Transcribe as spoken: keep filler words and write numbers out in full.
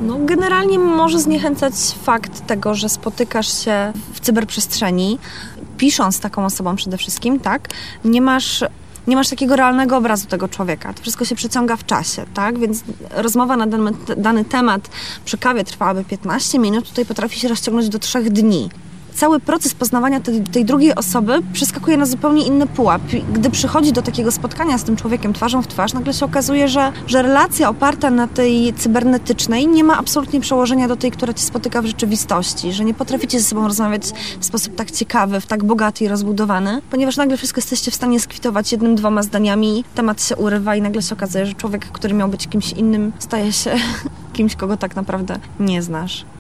No, generalnie może zniechęcać fakt tego, że spotykasz się w cyberprzestrzeni, pisząc z taką osobą przede wszystkim, tak? Nie masz... Nie masz takiego realnego obrazu tego człowieka. To wszystko się przeciąga w czasie, tak? Więc rozmowa na dany, dany temat przy kawie trwałaby piętnaście minut, tutaj potrafi się rozciągnąć do trzech dni. Cały proces poznawania tej, tej drugiej osoby przeskakuje na zupełnie inny pułap. Gdy przychodzi do takiego spotkania z tym człowiekiem twarzą w twarz, nagle się okazuje, że, że relacja oparta na tej cybernetycznej nie ma absolutnie przełożenia do tej, która cię spotyka w rzeczywistości, że nie potraficie ze sobą rozmawiać w sposób tak ciekawy, w tak bogaty i rozbudowany, ponieważ nagle wszystko jesteście w stanie skwitować jednym, dwoma zdaniami, temat się urywa i nagle się okazuje, że człowiek, który miał być kimś innym, staje się kimś, kogo tak naprawdę nie znasz.